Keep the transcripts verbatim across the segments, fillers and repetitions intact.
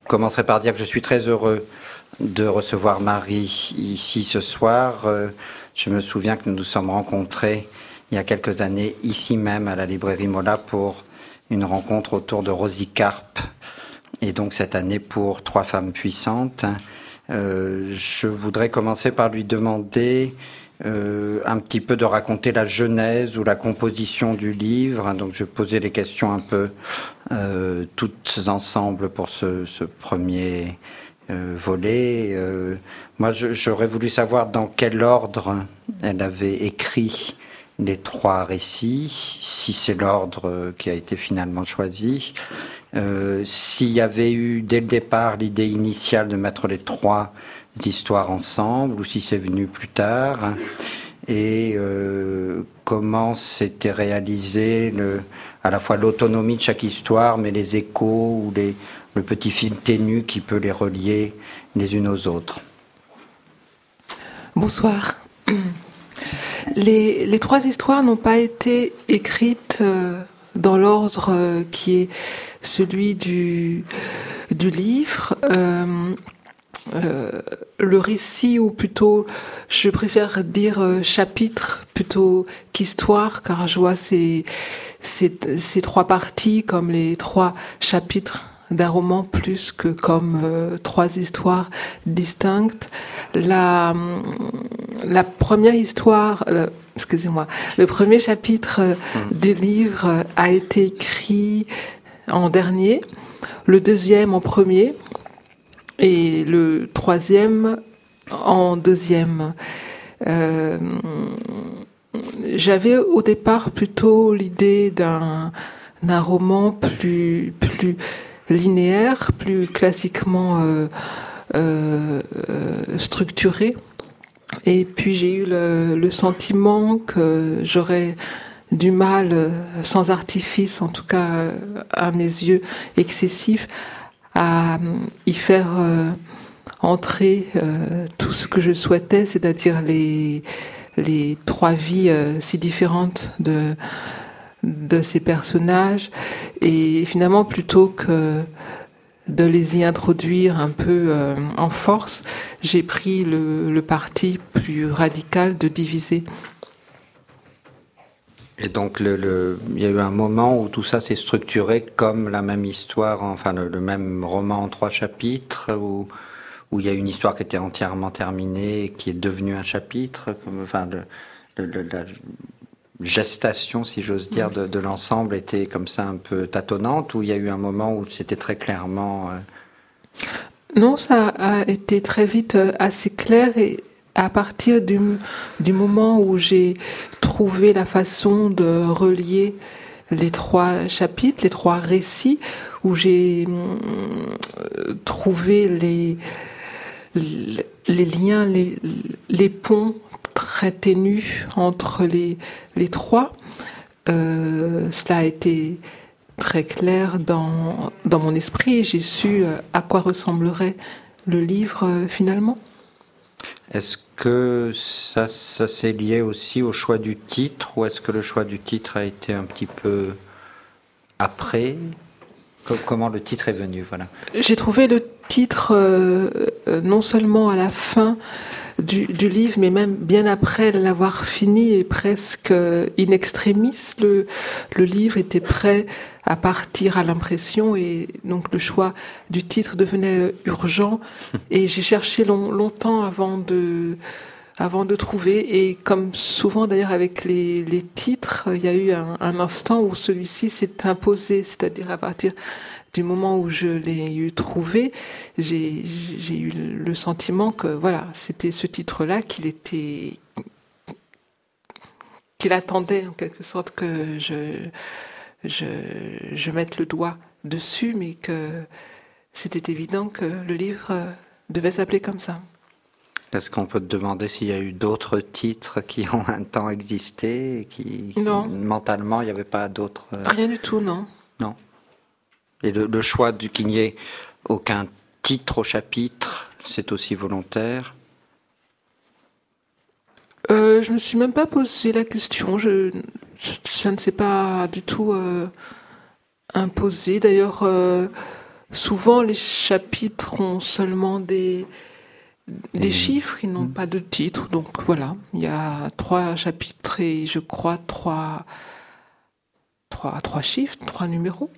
commencerai par dire que je suis très heureux de recevoir Marie ici ce soir. Je me souviens que nous nous sommes rencontrés il y a quelques années, ici même à la librairie Mola, pour une rencontre autour de Rosie Carpe, et donc cette année pour Trois femmes puissantes. Euh, je voudrais commencer par lui demander euh, un petit peu de raconter la genèse ou la composition du livre. Donc je posais les questions un peu euh, toutes ensemble pour ce, ce premier euh, volet. Euh, moi, je, j'aurais voulu savoir dans quel ordre elle avait écrit les trois récits, si c'est l'ordre qui a été finalement choisi. Euh, s'il y avait eu dès le départ l'idée initiale de mettre les trois histoires ensemble ou si c'est venu plus tard, et euh, comment s'était réalisé le, à la fois l'autonomie de chaque histoire mais les échos ou les, le petit fil ténu qui peut les relier les unes aux autres. Bonsoir. Les, les trois histoires n'ont pas été écrites euh, dans l'ordre euh, qui est celui du, du livre. Euh, euh, le récit, ou plutôt, je préfère dire euh, chapitre plutôt qu'histoire, car je vois ces, ces, ces trois parties comme les trois chapitres d'un roman plus que comme euh, trois histoires distinctes. La, la première histoire, euh, excusez-moi, le premier chapitre euh, mmh. du livre a été écrit en dernier, le deuxième en premier et le troisième en deuxième. Euh, j'avais au départ plutôt l'idée d'un, d'un roman plus, plus linéaire, plus classiquement euh, euh, structuré. Et puis j'ai eu le, le sentiment que j'aurais du mal, sans artifice, en tout cas à mes yeux excessif, à y faire euh, entrer euh, tout ce que je souhaitais, c'est-à-dire les, les trois vies euh, si différentes de de ces personnages, et finalement plutôt que de les y introduire un peu euh, en force, j'ai pris le, le parti plus radical de diviser. Et donc le, le, il y a eu un moment où tout ça s'est structuré comme la même histoire, enfin le, le même roman en trois chapitres, où, où il y a une histoire qui était entièrement terminée et qui est devenue un chapitre, comme, enfin le, le, le, la gestation, si j'ose dire, de, de l'ensemble était comme ça un peu tâtonnante, ou il y a eu un moment où c'était très clairement... Euh... Non, ça a été très vite assez clair, et à partir du, du moment où j'ai trouvé la façon de relier les trois chapitres, les trois récits, où j'ai euh, trouvé les, les, les liens, les, les ponts très ténus entre les, les trois. Euh, cela a été très clair dans, dans mon esprit, et j'ai su à quoi ressemblerait le livre euh, finalement. Est-ce que ça, ça s'est lié aussi au choix du titre, ou est-ce que le choix du titre a été un petit peu après ? Comment le titre est venu, voilà. J'ai trouvé le titre euh, non seulement à la fin du, du livre, mais même bien après l'avoir fini, et presque in extremis. Le, le livre était prêt à partir à l'impression, et donc le choix du titre devenait urgent. Et j'ai cherché long, longtemps avant de... avant de trouver, et comme souvent d'ailleurs avec les, les titres, il y a eu un, un instant où celui-ci s'est imposé, c'est-à-dire à partir du moment où je l'ai eu trouvé, j'ai, j'ai eu le sentiment que voilà, c'était ce titre-là qu'il était, qu'il attendait en quelque sorte que je, je, je mette le doigt dessus, mais que c'était évident que le livre devait s'appeler comme ça. Est-ce qu'on peut te demander s'il y a eu d'autres titres qui ont un temps existé et qui, non. qui mentalement, il n'y avait pas d'autres... Euh... Rien du tout, non. Non. Et le, le choix du qu'il n'y ait aucun titre au chapitre, c'est aussi volontaire ? euh, Je ne me suis même pas posé la question. Je, je, je ne sais pas du tout euh, imposé. D'ailleurs... Euh, souvent les chapitres ont seulement des, des mmh. chiffres, ils n'ont mmh. pas de titre. Donc voilà, il y a trois chapitres et je crois trois, trois, trois chiffres, trois numéros.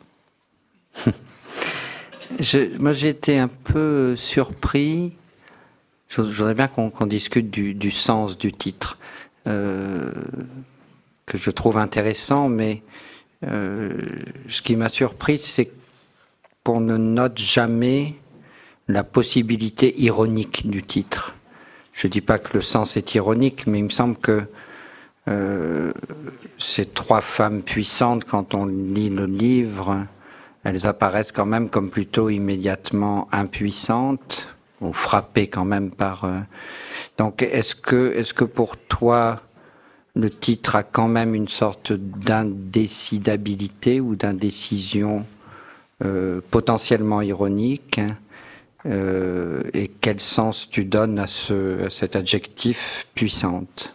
je, moi j'ai été un peu surpris. Je voudrais bien qu'on, qu'on discute du, du sens du titre, euh, que je trouve intéressant, mais euh, ce qui m'a surpris, c'est qu'on ne note jamais la possibilité ironique du titre. Je ne dis pas que le sens est ironique, mais il me semble que euh, ces trois femmes puissantes, quand on lit le livre, elles apparaissent quand même comme plutôt immédiatement impuissantes, ou frappées quand même par... Euh... Donc est-ce que, est-ce que pour toi, le titre a quand même une sorte d'indécidabilité ou d'indécision euh, potentiellement ironique, euh, et quel sens tu donnes à, ce, à cet adjectif puissante?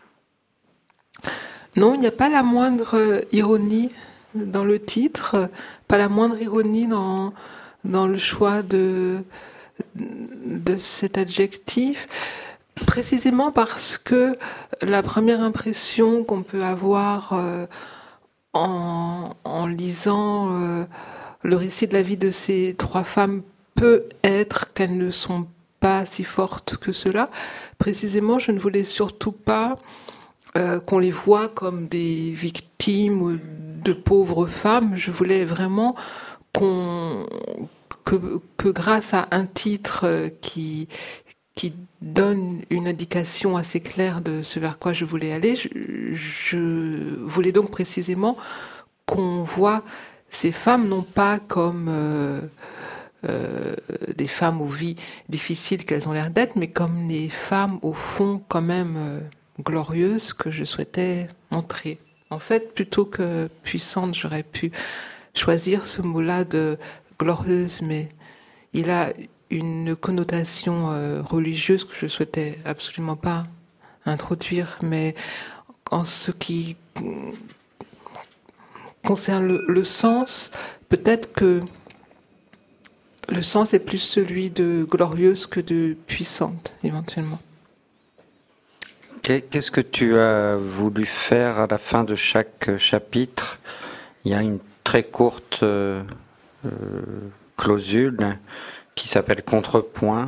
Non, il n'y a pas la moindre ironie dans le titre, pas la moindre ironie dans, dans le choix de, de cet adjectif. Précisément parce que la première impression qu'on peut avoir euh, en, en lisant euh, le récit de la vie de ces trois femmes peut être qu'elles ne sont pas si fortes que cela. Précisément, je ne voulais surtout pas euh, qu'on les voit comme des victimes ou de pauvres femmes. Je voulais vraiment qu'on, que, que grâce à un titre qui qui donne une indication assez claire de ce vers quoi je voulais aller. Je, je voulais donc précisément qu'on voit ces femmes non pas comme euh, euh, des femmes aux vies difficiles qu'elles ont l'air d'être, mais comme des femmes au fond quand même euh, glorieuses que je souhaitais montrer. En fait, plutôt que puissante, j'aurais pu choisir ce mot-là de glorieuse, mais il a une connotation euh, religieuse que je souhaitais absolument pas introduire, mais en ce qui concerne le, le sens, peut-être que le sens est plus celui de glorieuse que de puissante, éventuellement. Qu'est-ce que tu as voulu faire à la fin de chaque chapitre? Il y a une très courte euh, euh, clausule qui s'appelle Contrepoint.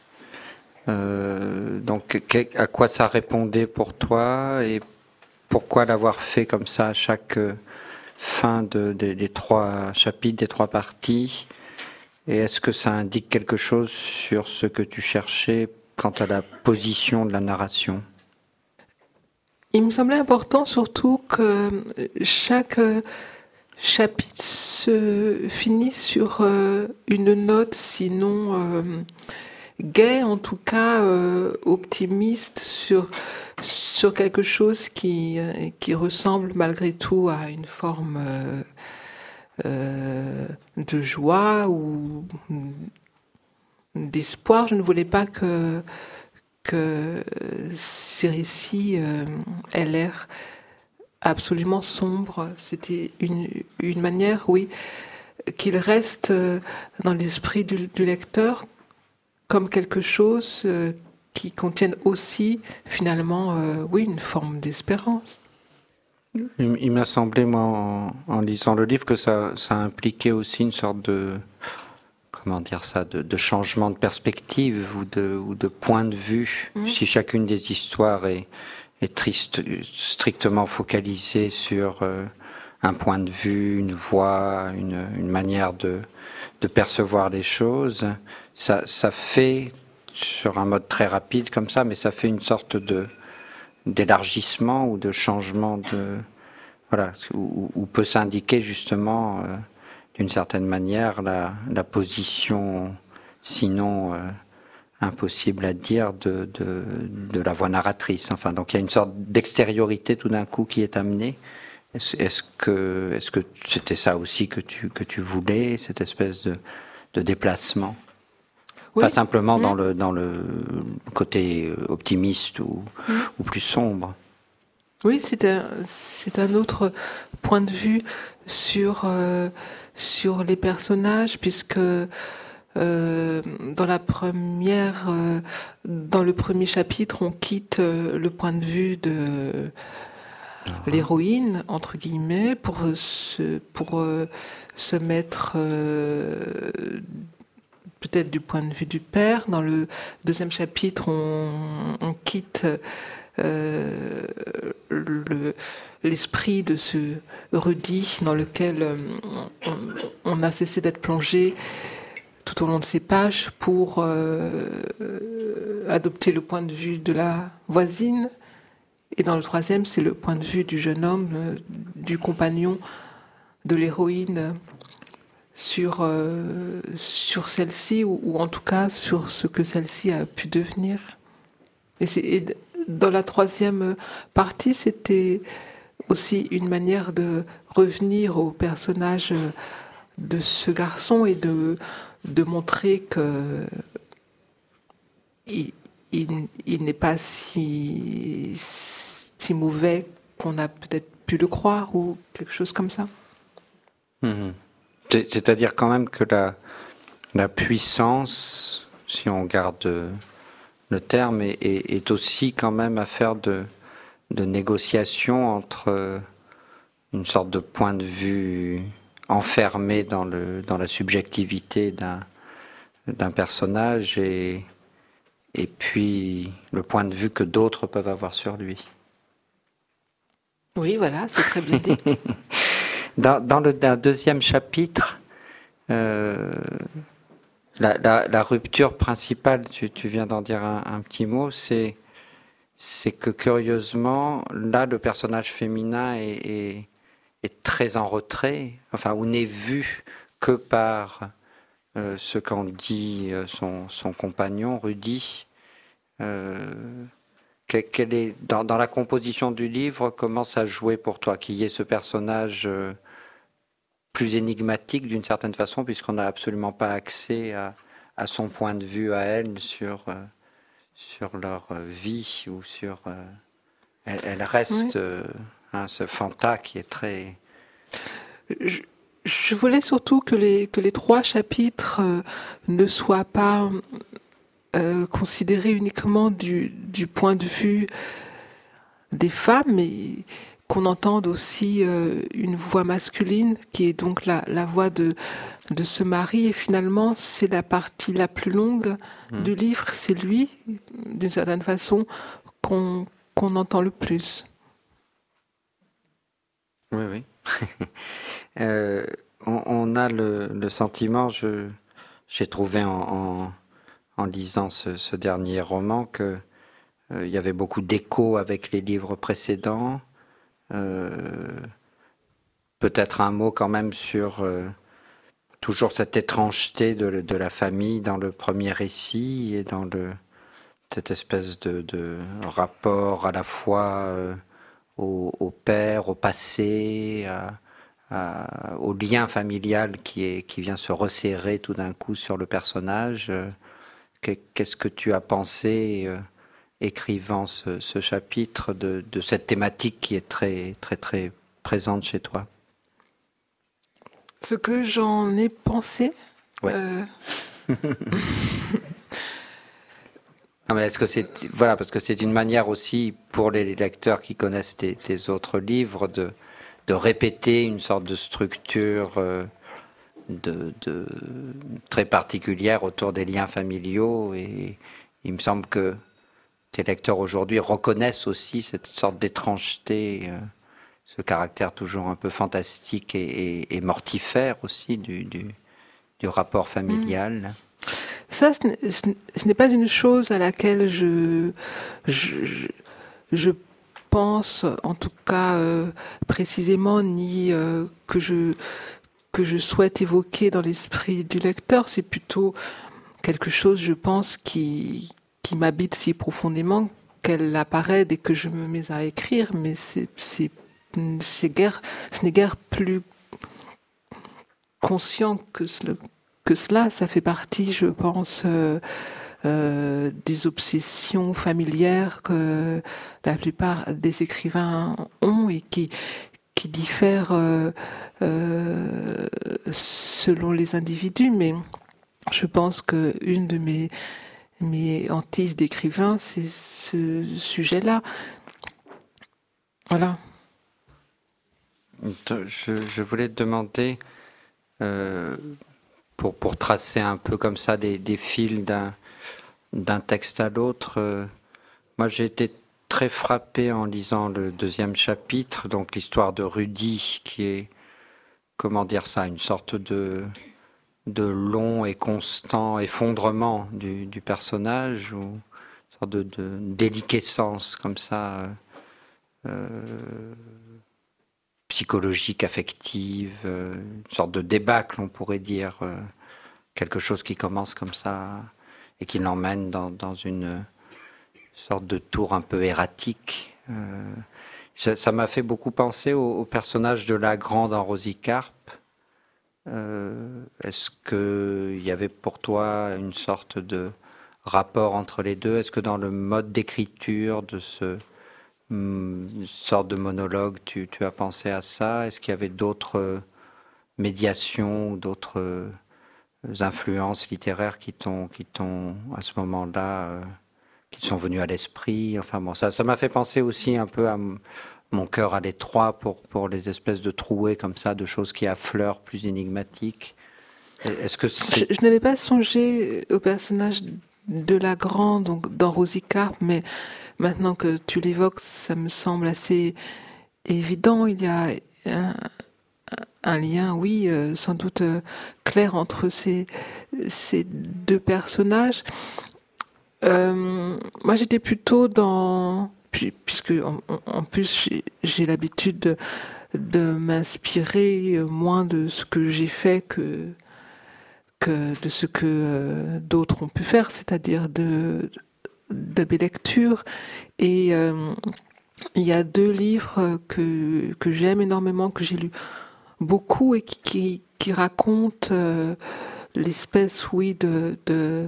Euh, donc, à quoi ça répondait pour toi et pourquoi l'avoir fait comme ça à chaque fin de, de, des trois chapitres, des trois parties? Et est-ce que ça indique quelque chose sur ce que tu cherchais quant à la position de la narration? Il me semblait important surtout que chaque chapitre se finit sur euh, une note, sinon euh, gaie, en tout cas euh, optimiste, sur, sur quelque chose qui, euh, qui ressemble malgré tout à une forme euh, euh, de joie ou d'espoir. Je ne voulais pas que, que ces récits euh, aient l'air absolument sombre. C'était une, une manière, oui, qu'il reste dans l'esprit du, du lecteur comme quelque chose qui contienne aussi, finalement, euh, oui, une forme d'espérance. Il, il m'a semblé, moi, en, en lisant le livre, que ça, ça impliquait aussi une sorte de, comment dire ça, de, de changement de perspective ou de, ou de point de vue. Mmh. Si chacune des histoires est est triste, strictement focalisé sur euh, un point de vue, une voix, une, une manière de, de percevoir les choses. Ça, ça fait, sur un mode très rapide comme ça, mais ça fait une sorte de d'élargissement ou de changement de voilà, où, où peut s'indiquer justement euh, d'une certaine manière la, la position, sinon euh, impossible à dire, de, de, de la voix narratrice. Enfin, donc il y a une sorte d'extériorité tout d'un coup qui est amenée. Est-ce, est-ce que, est-ce que c'était ça aussi que tu, que tu voulais, cette espèce de, de déplacement? Oui. Pas simplement mmh. dans le, dans le côté optimiste ou, mmh. ou plus sombre. Oui, c'est un, c'est un autre point de vue sur, euh, sur les personnages, puisque euh, dans la première, euh, dans le premier chapitre, on quitte euh, le point de vue de l'héroïne, entre guillemets, pour se, pour euh, se mettre euh, peut-être du point de vue du père. Dans le deuxième chapitre, on, on quitte euh, le, l'esprit de ce Rudy dans lequel on, on a cessé d'être plongé tout au long de ces pages pour euh, adopter le point de vue de la voisine. Et dans le troisième, c'est le point de vue du jeune homme, euh, du compagnon de l'héroïne sur, euh, sur celle-ci, ou, ou en tout cas sur ce que celle-ci a pu devenir. Et, c'est, et dans la troisième partie, c'était aussi une manière de revenir au personnage de ce garçon et de, de montrer que il, il, il n'est pas si, si mauvais qu'on a peut-être pu le croire, ou quelque chose comme ça. Mmh. C'est, c'est-à-dire quand même que la, la puissance, si on garde le terme, est, est, est aussi quand même affaire de, de négociation entre une sorte de point de vue enfermé dans, le, dans la subjectivité d'un, d'un personnage et, et puis le point de vue que d'autres peuvent avoir sur lui. Oui, voilà, c'est très bien dit. dans, dans le dans le deuxième chapitre, euh, la, la, la rupture principale, tu, tu viens d'en dire un, un petit mot, c'est, c'est que curieusement, là, le personnage féminin est, est, est très en retrait, enfin, ou n'est vu que par euh, ce qu'en dit son, son compagnon, Rudy. Euh, quel est, dans, dans la composition du livre, comment ça jouait pour toi qu'il y ait ce personnage euh, plus énigmatique d'une certaine façon, puisqu'on n'a absolument pas accès à, à son point de vue à elle sur, euh, sur leur vie ou sur... Euh, elle, elle reste oui. euh, hein, ce Fanta qui est très... Je, je voulais surtout que les, que les trois chapitres euh, ne soient pas... Euh, considéré uniquement du, du point de vue des femmes, mais qu'on entende aussi euh, une voix masculine qui est donc la, la voix de, de ce mari, et finalement c'est la partie la plus longue mmh. du livre, c'est lui, d'une certaine façon, qu'on, qu'on entend le plus. Oui, oui. euh, on, on a le, le sentiment, je, j'ai trouvé en... en... en lisant ce, ce dernier roman, qu'il euh, y avait beaucoup d'échos avec les livres précédents. Euh, peut-être un mot quand même sur euh, toujours cette étrangeté de, de la famille dans le premier récit et dans le, cette espèce de, de rapport à la fois euh, au, au père, au passé, à, à, au lien familial qui, est, qui vient se resserrer tout d'un coup sur le personnage. Qu'est-ce que tu as pensé, euh, écrivant ce, ce chapitre, de, de cette thématique qui est très, très, très présente chez toi? Ce que j'en ai pensé ouais. euh... non, mais est-ce que c'est, voilà, parce que c'est une manière aussi pour les lecteurs qui connaissent tes, tes autres livres de, de répéter une sorte de structure euh, De, de, très particulière autour des liens familiaux, et il me semble que tes lecteurs aujourd'hui reconnaissent aussi cette sorte d'étrangeté, euh, ce caractère toujours un peu fantastique et, et, et mortifère aussi du, du, du rapport familial. Ça, ce n'est, ce n'est pas une chose à laquelle je, je, je pense, en tout cas euh, précisément, ni euh, que je que je souhaite évoquer dans l'esprit du lecteur. C'est plutôt quelque chose, je pense, qui, qui m'habite si profondément qu'elle apparaît dès que je me mets à écrire, mais c'est, c'est, c'est guère, ce n'est guère plus conscient que, ce, que cela. Ça fait partie, je pense, euh, euh, des obsessions familières que la plupart des écrivains ont, et qui, qui diffèrent euh, euh, selon les individus, mais je pense qu'une de mes, mes hantises d'écrivain, c'est ce sujet-là. Voilà. Je, je voulais te demander, euh, pour, pour tracer un peu comme ça des, des fils d'un, d'un texte à l'autre, euh, moi j'ai été très frappé en lisant le deuxième chapitre, donc l'histoire de Rudy, qui est, comment dire ça, une sorte de, de long et constant effondrement du, du personnage, ou une sorte de, de déliquescence comme ça, euh, euh, psychologique, affective, euh, une sorte de débâcle, on pourrait dire, euh, quelque chose qui commence comme ça et qui l'emmène dans, dans une sorte de tour un peu erratique. Euh, ça m'a fait beaucoup penser au, au personnage de la grande en Rosie Carpe. Euh, est-ce qu'il y avait pour toi une sorte de rapport entre les deux? Est-ce que dans le mode d'écriture de ce une sorte de monologue, tu, tu as pensé à ça? Est-ce qu'il y avait d'autres médiations ou d'autres euh, influences littéraires qui t'ont, qui t'ont à ce moment-là, euh, qui te sont venues à l'esprit? Enfin bon, ça, ça m'a fait penser aussi un peu à m- mon cœur à l'étroit pour, pour les espèces de trouées comme ça, de choses qui affleurent plus énigmatiques. Est-ce que c'est... Je, je n'avais pas songé au personnage de la grande, donc dans Rosie Carpe, mais maintenant que tu l'évoques, ça me semble assez évident. Il y a un, un lien, oui, euh, sans doute euh, clair entre ces, ces deux personnages. Euh, moi, j'étais plutôt dans... puis- Puisque, en, en plus, j'ai, j'ai l'habitude de, de m'inspirer moins de ce que j'ai fait que, que de ce que euh, d'autres ont pu faire, c'est-à-dire de, de mes lectures. Et euh, il y a deux livres que, que j'aime énormément, que j'ai lus beaucoup et qui, qui, qui racontent euh, l'espèce, oui, de, de,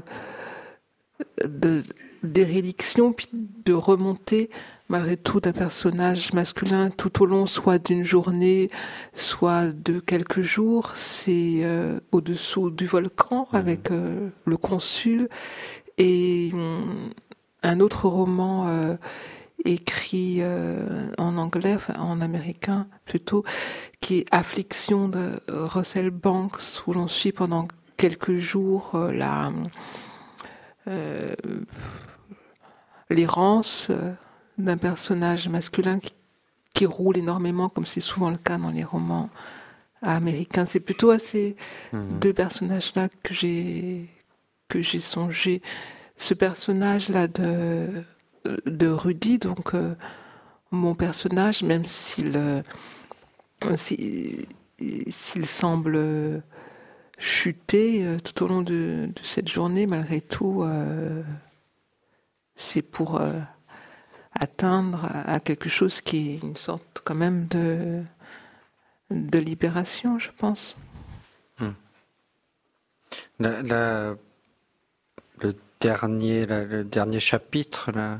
de d'érédiction, puis de remontée malgré tout d'un personnage masculin tout au long, soit d'une journée, soit de quelques jours. C'est euh, Au-dessous du volcan Mmh. avec euh, le consul et hum, un autre roman euh, écrit euh, en anglais, enfin en américain plutôt, qui est Affliction de Russell Banks, où l'on suit pendant quelques jours euh, la euh, l'errance euh, d'un personnage masculin qui, qui roule énormément, comme c'est souvent le cas dans les romans américains. C'est plutôt à ces Mmh. deux personnages-là que j'ai que j'ai songé. Ce personnage-là de de Rudy, donc euh, mon personnage, même s'il euh, s'il, s'il semble chuter euh, tout au long de, de cette journée, malgré tout, euh, c'est pour euh, atteindre à quelque chose qui est une sorte quand même de, de libération, je pense. Mmh. La, la, le dernier, la, le dernier chapitre, là,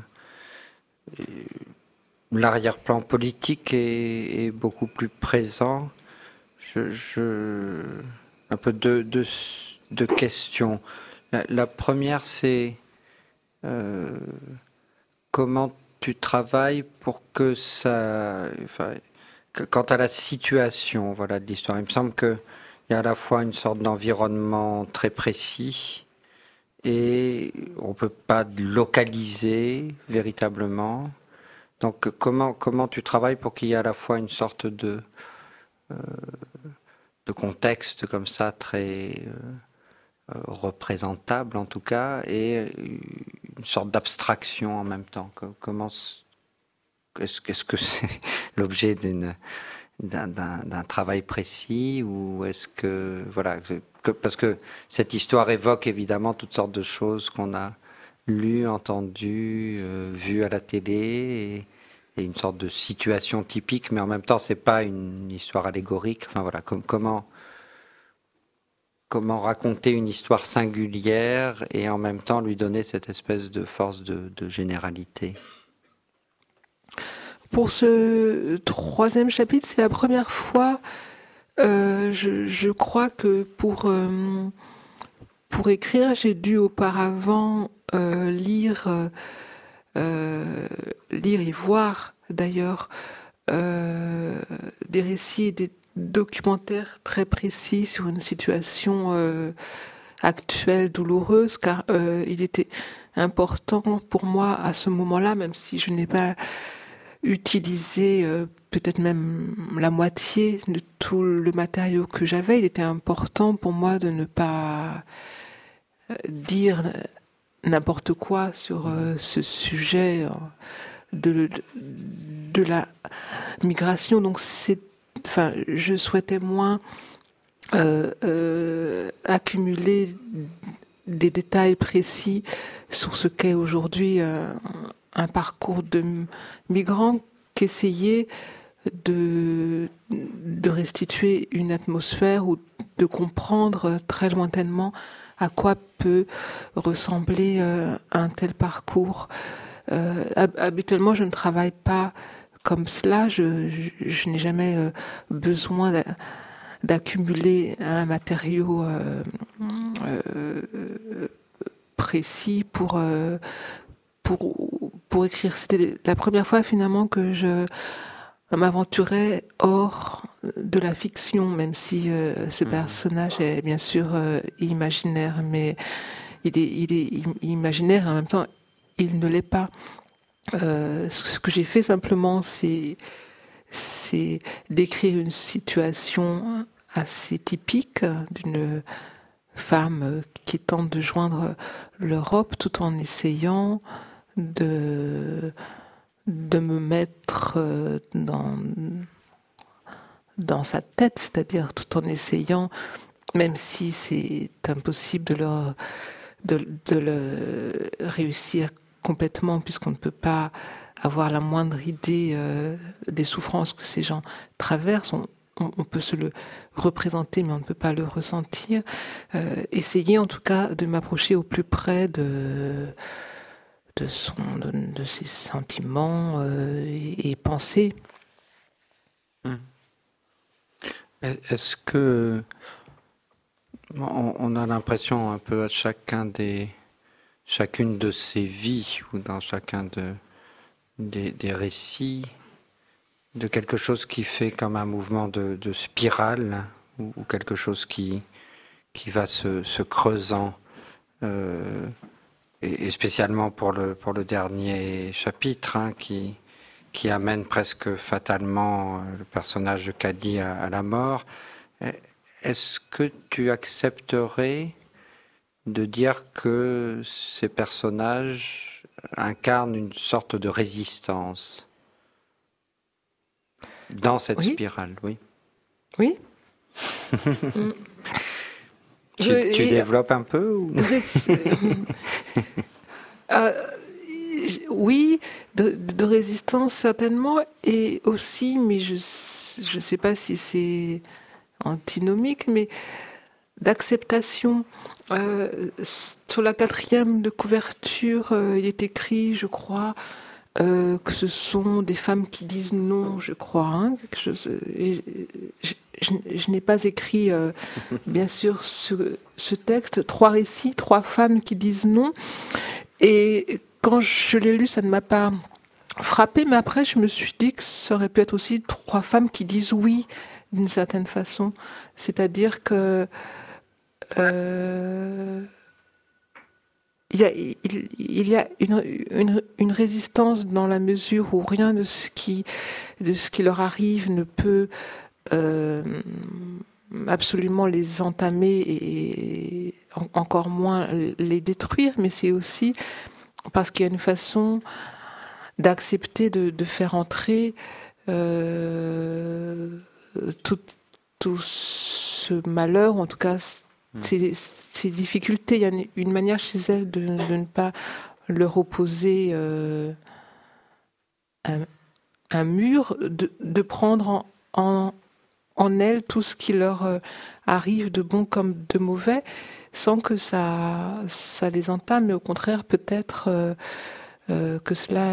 l'arrière-plan politique est, est beaucoup plus présent. Je, je, un peu deux, deux, deux questions. La, la première, c'est euh, comment tu travailles pour que ça, enfin, que, quant à la situation, voilà, de l'histoire. Il me semble que il y a à la fois une sorte d'environnement très précis et on peut pas localiser véritablement. Donc comment comment tu travailles pour qu'il y ait à la fois une sorte de euh, de contexte comme ça très euh, euh, représentable en tout cas et une sorte d'abstraction en même temps. Comment est-ce, est-ce que c'est l'objet d'une d'un, d'un, d'un travail précis ou est-ce que voilà que, parce que cette histoire évoque évidemment toutes sortes de choses qu'on a lues, entendues, euh, vues à la télé et, et une sorte de situation typique, mais en même temps c'est pas une histoire allégorique. Enfin voilà, com- comment comment raconter une histoire singulière et en même temps lui donner cette espèce de force de, de généralité. pour ce troisième chapitre, c'est la première fois, euh, je, je crois que pour, euh, pour écrire, j'ai dû auparavant euh, lire, euh, lire et voir d'ailleurs euh, des récits et des documentaires très précis sur une situation euh, actuelle, douloureuse, car euh, il était important pour moi à ce moment-là, même si je n'ai pas utilisé euh, peut-être même la moitié de tout le matériau que j'avais, il était important pour moi de ne pas euh, dire n'importe quoi sur euh, ce sujet euh, de, de, de la migration. Donc c'est, enfin, je souhaitais moins euh, euh, accumuler des détails précis sur ce qu'est aujourd'hui euh, un parcours de migrants, qu'essayer de, de restituer une atmosphère ou de comprendre très lointainement à quoi peut ressembler euh, un tel parcours. Euh, habituellement, je ne travaille pas comme cela. Je, je, je n'ai jamais euh, besoin d'accumuler un matériau euh, euh, précis pour, euh, pour, pour écrire. C'était la première fois finalement que je m'aventurais hors de la fiction, même si euh, ce personnage est bien sûr euh, imaginaire, mais il est, il est imaginaire et en même temps il ne l'est pas. Euh, ce que j'ai fait simplement, c'est c'est d'écrire une situation assez typique d'une femme qui tente de joindre l'Europe tout en essayant de, de me mettre dans, dans sa tête, c'est-à-dire tout en essayant, même si c'est impossible de le, de, de le réussir complètement, puisqu'on ne peut pas avoir la moindre idée euh, des souffrances que ces gens traversent. On, on, on peut se le représenter, mais on ne peut pas le ressentir. Euh, essayer en tout cas de m'approcher au plus près de, de, son, de, de ses sentiments euh, et, et pensées. Est-ce que on, on a l'impression un peu à chacun des, chacune de ces vies ou dans chacun de Des, des récits, de quelque chose qui fait comme un mouvement de, de spirale ou, ou quelque chose qui, qui va se, se creusant, euh, et, et spécialement pour le, pour le dernier chapitre, hein, qui, qui amène presque fatalement le personnage de Caddy à, à la mort. Est-ce que tu accepterais de dire que ces personnages incarne une sorte de résistance dans cette oui. spirale, oui. Oui. mm. Tu, Je, tu et, développes un peu ou... euh, Oui, de, de résistance certainement, et aussi, mais je ne sais pas si c'est antinomique, mais d'acceptation. Euh, sur la quatrième de couverture, euh, il est écrit, je crois, euh, que ce sont des femmes qui disent non, je crois. Hein, quelque chose, et, je, je, je n'ai pas écrit, euh, bien sûr, ce, ce texte. Trois récits, trois femmes qui disent non. Et quand je l'ai lu, ça ne m'a pas frappé, mais après, je me suis dit que ça aurait pu être aussi trois femmes qui disent oui, d'une certaine façon. C'est-à-dire que Euh, il y a, il, il y a une, une, une résistance dans la mesure où rien de ce qui, de ce qui leur arrive ne peut euh, absolument les entamer et en, encore moins les détruire, mais c'est aussi parce qu'il y a une façon d'accepter de, de faire entrer euh, tout, tout ce malheur, en tout cas Ces, ces difficultés, il y a une, une manière chez elles de, de ne pas leur opposer euh, un, un mur, de, de prendre en, en, en elles tout ce qui leur euh, arrive de bon comme de mauvais, sans que ça, ça les entame, mais au contraire peut-être euh, euh, que cela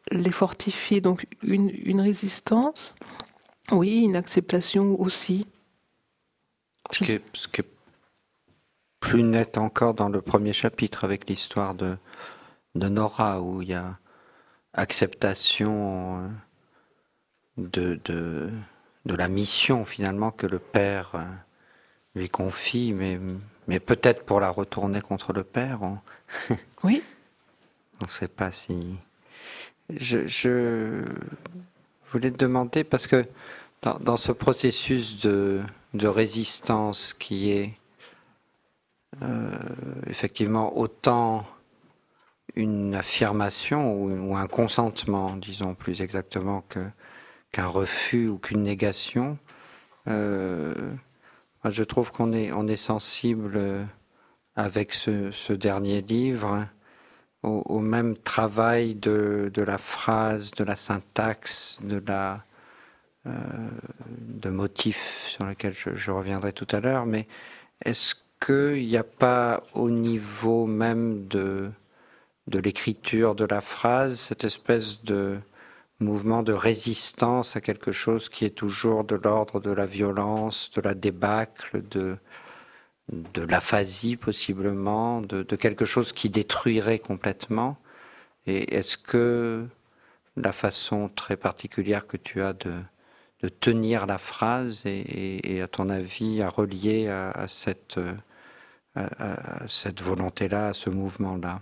les fortifie. Donc une, une résistance, oui, une acceptation aussi. Ce qui est, ce qui est plus net encore dans le premier chapitre avec l'histoire de, de Nora, où il y a acceptation de, de, de la mission finalement que le père lui confie, mais, mais peut-être pour la retourner contre le père. On... Oui. On ne sait pas si... Je, je voulais te demander, parce que dans, dans ce processus de, de résistance qui est euh, effectivement autant une affirmation ou, ou un consentement, disons plus exactement, que, qu'un refus ou qu'une négation, euh, je trouve qu'on est, on est sensible avec ce, ce dernier livre au, au même travail de, de la phrase, de la syntaxe, de la euh, de motifs sur lesquels je, je reviendrai tout à l'heure. Mais est-ce qu'il n'y a pas au niveau même de de l'écriture de la phrase cette espèce de mouvement de résistance à quelque chose qui est toujours de l'ordre de la violence, de la débâcle, de de l'aphasie possiblement, de, de quelque chose qui détruirait complètement. Et est-ce que la façon très particulière que tu as de, de tenir la phrase est, est, est à ton avis à relier à, à, cette, à, à cette volonté-là, à ce mouvement-là?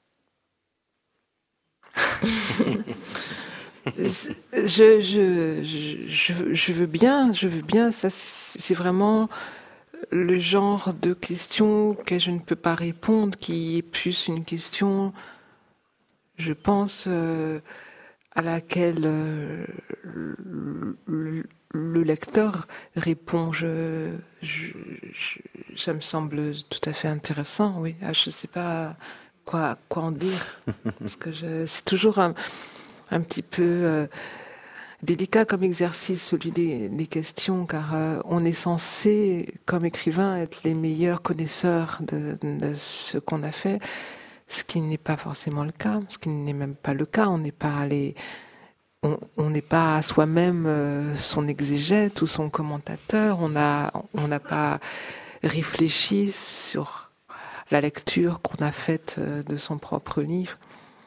je, je, je, je veux bien, je veux bien. Ça, c'est vraiment le genre de question auquel je ne peux pas répondre, qui est plus une question, je pense, euh, à laquelle euh, le, le lecteur répond. Je, je, je, ça me semble tout à fait intéressant, oui. Ah, je ne sais pas quoi, quoi en dire, parce que je, c'est toujours un, un petit peu... Euh, délicat comme exercice, celui des, des questions, car euh, on est censé, comme écrivain, être les meilleurs connaisseurs de, de ce qu'on a fait, ce qui n'est pas forcément le cas, ce qui n'est même pas le cas. On n'est pas allé, on, on n'est pas à soi-même euh, son exégète ou son commentateur. On a, on n'a pas réfléchi sur la lecture qu'on a faite euh, de son propre livre.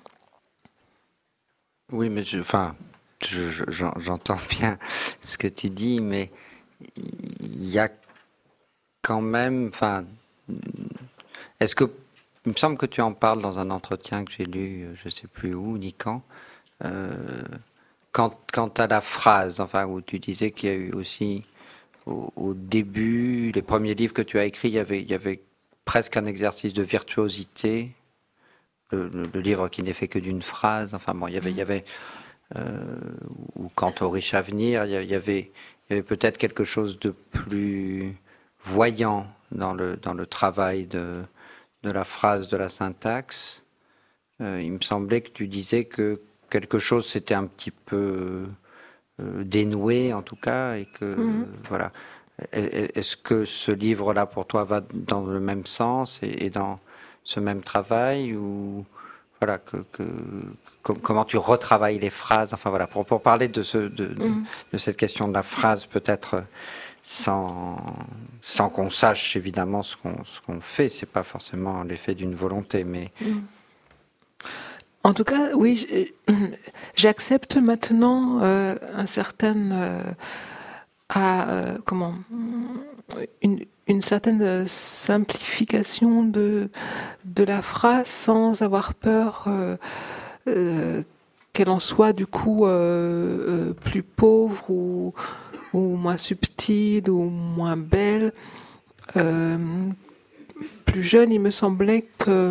Oui, mais je, enfin. Je, je, j'entends bien ce que tu dis, mais il y a quand même, enfin, est-ce que, il me semble que tu en parles dans un entretien que j'ai lu, je ne sais plus où ni quand, euh, quant, quant à la phrase, enfin, où tu disais qu'il y a eu aussi, au, au début, les premiers livres que tu as écrits, il y avait, il y avait presque un exercice de virtuosité, le, le, le livre qui n'est fait que d'une phrase, enfin bon, il y avait, il y avait Euh, ou quant au riche avenir, il y avait, il y avait peut-être quelque chose de plus voyant dans le, dans le travail de, de la phrase, de la syntaxe. Euh, il me semblait que tu disais que quelque chose s'était un petit peu euh, dénoué, en tout cas, et que, mm-hmm. voilà. Est-ce que ce livre-là, pour toi, va dans le même sens et, et dans ce même travail, ou voilà, que, que comment tu retravailles les phrases, enfin voilà, pour, pour parler de, ce, de, mmh. de cette question de la phrase, peut-être sans, sans qu'on sache évidemment ce qu'on, ce qu'on fait, c'est pas forcément l'effet d'une volonté, mais... Mmh. En tout cas, oui, j'accepte maintenant euh, un certain... Euh, à, euh, comment une, une certaine simplification de, de la phrase sans avoir peur... Euh, Euh, qu'elle en soit du coup euh, euh, plus pauvre ou, ou moins subtile ou moins belle. Euh, plus jeune, il me semblait que,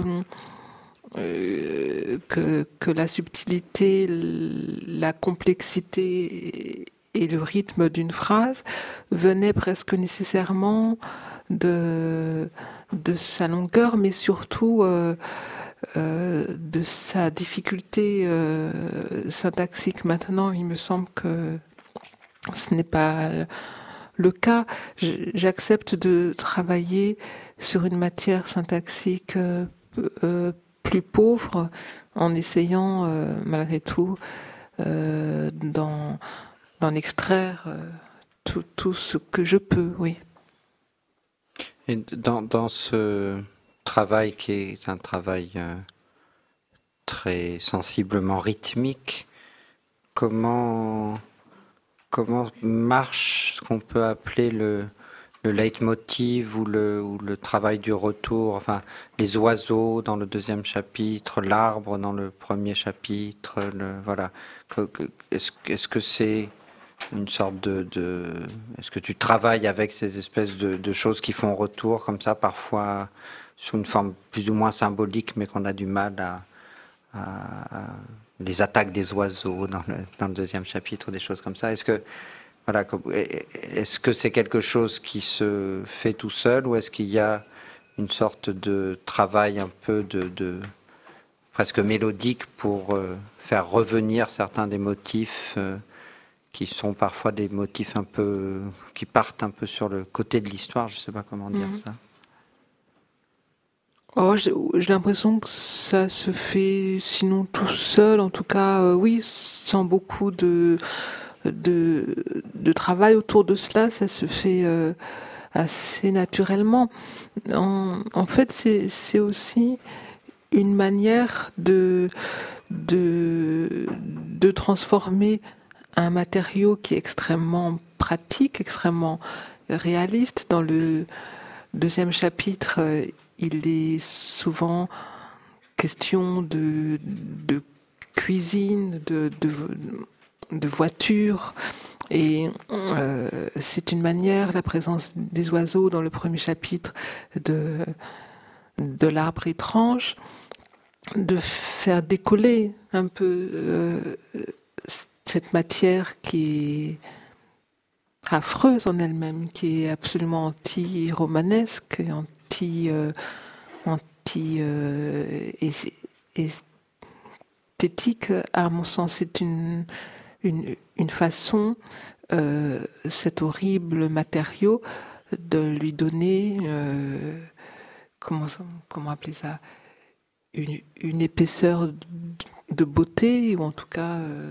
euh, que, que la subtilité, la complexité et le rythme d'une phrase venaient presque nécessairement de, de sa longueur, mais surtout euh, Euh, de sa difficulté euh, syntaxique. Maintenant, il me semble que ce n'est pas le cas. J'accepte de travailler sur une matière syntaxique euh, euh, plus plus pauvre, en essayant euh, malgré tout euh, d'en, d'en extraire euh, tout, tout ce que je peux, oui. Et dans, dans ce travail qui est un travail euh, très sensiblement rythmique, comment, comment marche ce qu'on peut appeler le, le leitmotiv ou le, ou le travail du retour, enfin les oiseaux dans le deuxième chapitre, l'arbre dans le premier chapitre, le, voilà. Que, que, est-ce, est-ce que c'est une sorte de, de... Est-ce que tu travailles avec ces espèces de, de choses qui font retour comme ça, parfois sous une forme plus ou moins symbolique, mais qu'on a du mal à, à, à les attaques des oiseaux dans le, dans le deuxième chapitre, des choses comme ça. Est-ce que voilà, est-ce que c'est quelque chose qui se fait tout seul, ou est-ce qu'il y a une sorte de travail un peu de, de presque mélodique pour euh, faire revenir certains des motifs euh, qui sont parfois des motifs un peu qui partent un peu sur le côté de l'histoire, je ne sais pas comment dire mmh. ça. Oh, j'ai, j'ai l'impression que ça se fait, sinon tout seul, en tout cas, euh, oui, sans beaucoup de, de, de travail autour de cela, ça se fait euh, assez naturellement. En, en fait, c'est, c'est aussi une manière de, de, de transformer un matériau qui est extrêmement pratique, extrêmement réaliste. Dans le deuxième chapitre, il est souvent question de, de cuisine, de, de, de voiture. Et euh, c'est une manière, la présence des oiseaux dans le premier chapitre de, de l'arbre étrange, de faire décoller un peu euh, cette matière qui est affreuse en elle-même, qui est absolument anti-romanesque, anti, euh, anti euh, esthétique, à mon sens. C'est une, une, une façon, euh, cet horrible matériau, de lui donner, euh, comment, comment appeler ça, une, une épaisseur de beauté, ou en tout cas euh,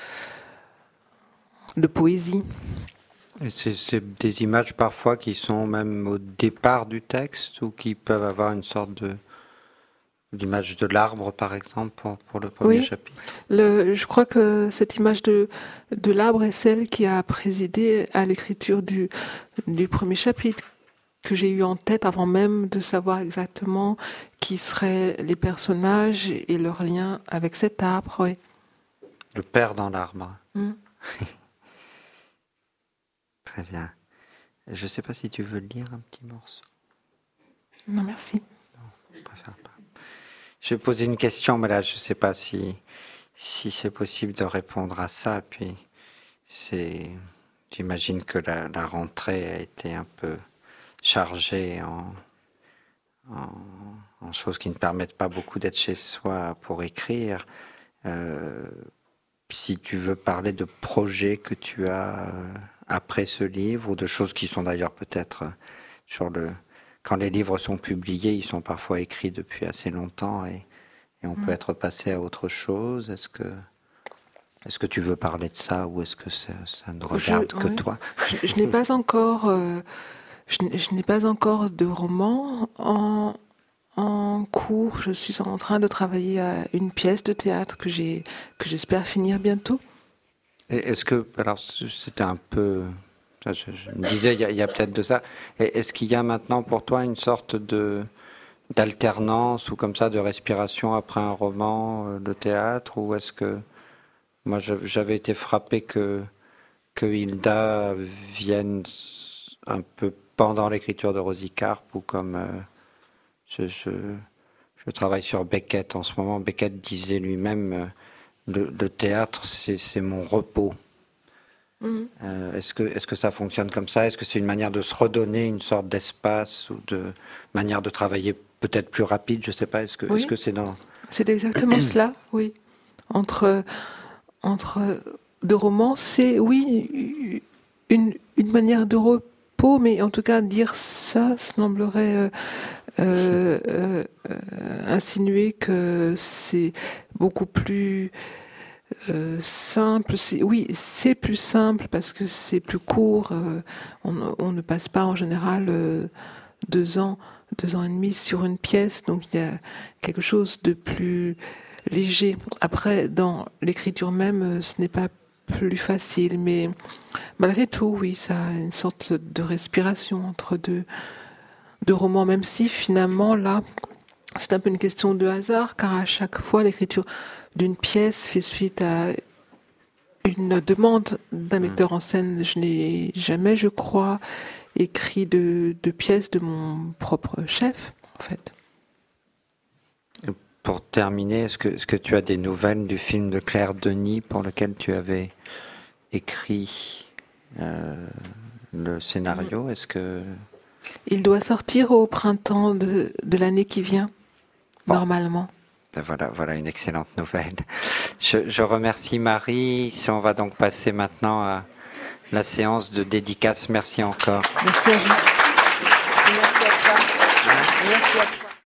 de poésie. Et c'est, c'est des images parfois qui sont même au départ du texte, ou qui peuvent avoir une sorte de l'image de l'arbre, par exemple, pour, pour le premier oui. chapitre. Le, je crois que cette image de, de l'arbre est celle qui a présidé à l'écriture du, du premier chapitre, que j'ai eu en tête avant même de savoir exactement qui seraient les personnages et leur lien avec cet arbre. Oui. Le père dans l'arbre. Mm. Très bien. Je ne sais pas si tu veux lire un petit morceau. Non, merci. Non, je préfère pas. Je vais poser une question, mais là, je ne sais pas si, si c'est possible de répondre à ça. Puis, c'est, j'imagine que la, la rentrée a été un peu chargée en, en, en choses qui ne permettent pas beaucoup d'être chez soi pour écrire. Euh, si tu veux parler de projets que tu as euh, après ce livre, ou de choses qui sont d'ailleurs peut-être sur le... Quand les livres sont publiés, ils sont parfois écrits depuis assez longtemps, et, et on mmh. peut être passé à autre chose. Est-ce que, est-ce que tu veux parler de ça, ou est-ce que ça, ça ne regarde je, que oui. toi? Je, je n'ai pas encore, euh, je, je n'ai pas encore de roman en, en cours. Je suis en train de travailler à une pièce de théâtre que j'ai, que j'espère finir bientôt. Et est-ce que, alors c'était un peu... Je, je me disais, il y, a, il y a peut-être de ça. Et est-ce qu'il y a maintenant pour toi une sorte de d'alternance, ou comme ça, de respiration après un roman de théâtre, ou est-ce que... Moi, j'avais été frappé que, que Hilda vienne un peu pendant l'écriture de Rosie Carp, ou comme... Euh, je, je, je travaille sur Beckett en ce moment. Beckett disait lui-même, euh, le, le théâtre, c'est, c'est mon repos. Mmh. Euh, est-ce que, est-ce que ça fonctionne comme ça? Est-ce que c'est une manière de se redonner une sorte d'espace, ou de manière de travailler peut-être plus rapide? Je ne sais pas. Est-ce que, oui. est-ce que c'est dans... C'est exactement cela, oui. Entre, entre deux romans, c'est, oui, une, une manière de repos, mais en tout cas, dire ça semblerait euh, euh, euh, insinuer que c'est beaucoup plus euh, simple. C'est, oui, c'est plus simple parce que c'est plus court. Euh, on, on ne passe pas en général euh, deux ans, deux ans et demi sur une pièce, donc il y a quelque chose de plus léger. Après, dans l'écriture même, ce n'est pas plus facile, mais malgré tout, oui, ça a une sorte de respiration entre deux, deux romans, même si finalement, là, c'est un peu une question de hasard, car à chaque fois, l'écriture d'une pièce fait suite à une demande d'un metteur en scène. Je n'ai jamais, je crois, écrit de, de pièces de mon propre chef, en fait. Pour terminer, est-ce que, est-ce que tu as des nouvelles du film de Claire Denis pour lequel tu avais écrit euh, le scénario? Est-ce que... Il doit sortir au printemps de, de l'année qui vient, bon. Normalement. Voilà, voilà une excellente nouvelle. Je, je remercie Marie. On va donc passer maintenant à la séance de dédicace. Merci encore. Merci à vous. Merci à toi. Merci à toi.